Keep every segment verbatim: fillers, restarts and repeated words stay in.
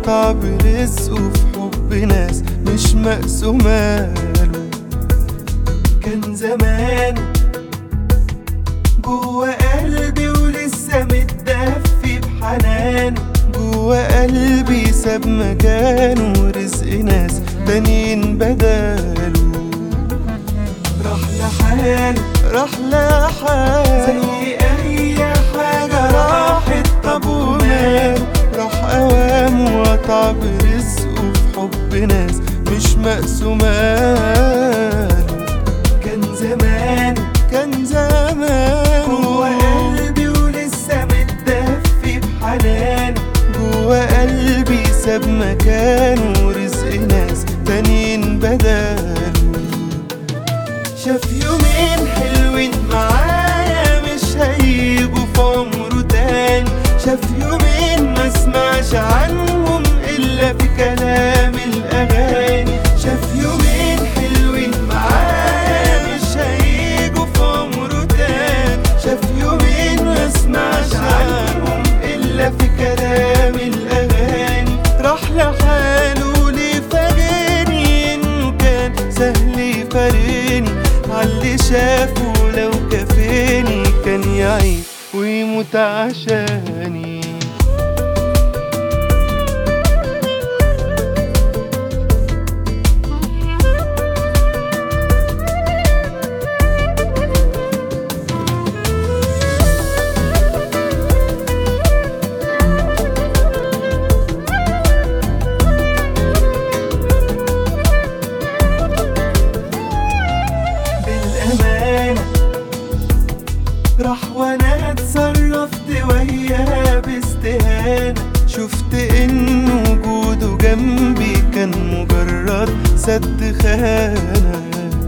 وقطع برزقه في حب ناس مش مقسوماله. كان زمان جوا قلبي ولسه متدفي بحنانه، جوا قلبي ساب مكانه رزق ناس تانيين بداله. راح لحاله راح لحاله زي أي حاجة راحت، طب وماله راح أوام وقطع برزقه في حب ناس مش مقسوماله. كان زمان كان زمان جوا قلبي ولسه متدفي بحنانه، جوا قلبي ساب مكانه رزق ناس تانيين بداله. شاف يومين حلوين معايا مش هيجوا في عمره تاني، شاف يومين ما اسمعش عنهم إلا في كلام الأغاني، شاف يومين حلوين معايا مش هيجوا في عمره تاني، شاف يومين ما اسمعش عنهم إلا في كلام الأغاني. راح لحاله ليه فاجئني إنه كان سهل يفارقني، عاللي شافه لو كفاني كان يعيش ويموت عشاني. راح وانا اتصرفت وياه باستهانة، شفت ان وجوده جنبي كان مجرد سد خانة.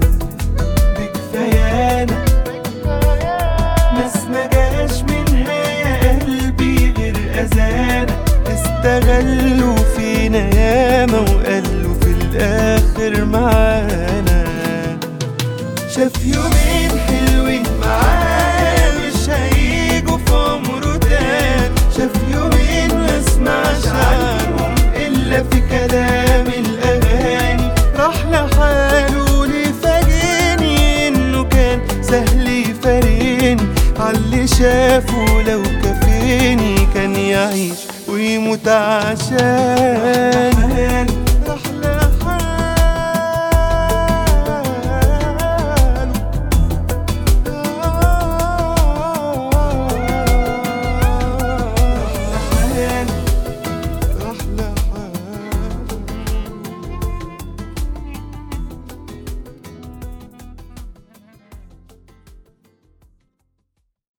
بكفايانا ناس مجاش منها يا قلبي غير أذانا، استغلوا فينا ياما وقالوا في الآخر معانا. شاف يومين حلوين معانا مش هيجوا في عمره تاني، شاف يومين ما اسمعش عنهم إلا في كلام الأغاني. راح لحاله ليه فاجئني إنه كان سهل يفارقني، عاللي شافه لو كفاني كان يعيش ويموت عشاني.